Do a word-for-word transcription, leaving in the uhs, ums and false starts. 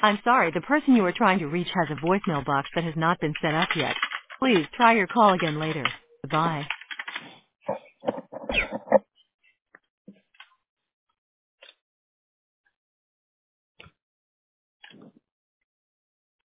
I'm sorry, the person you are trying to reach has a voicemail box that has not been set up yet. Please try your call again later. Goodbye.